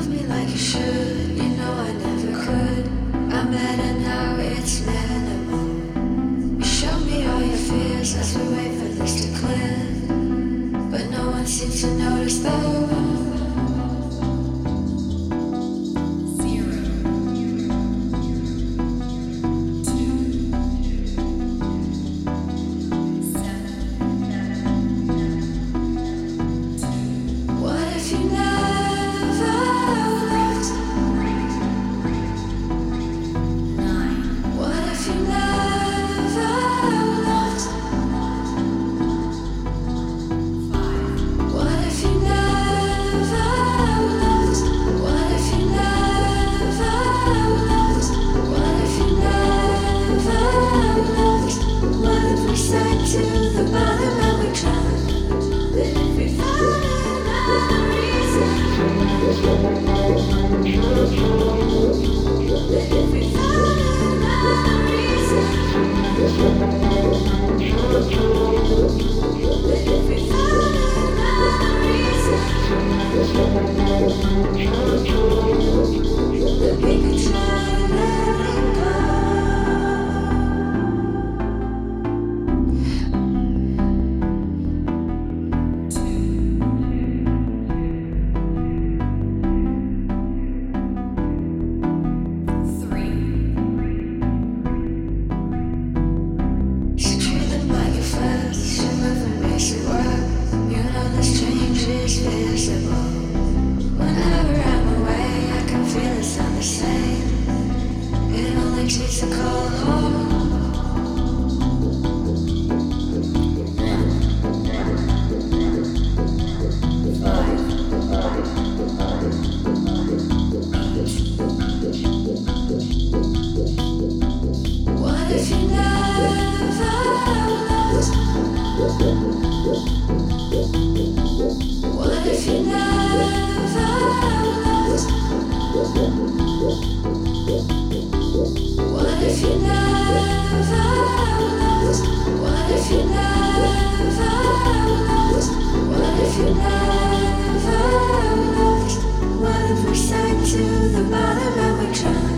me like you should, you know I never could. I'm better now, it's minimal. You show me all your fears as we wait for this to clear, but no one seems to notice though. Takes a call home. What if you never left? What if you never left? What if you never left? What if you never left? What if you never left? What if we sank to the bottom and we drowned?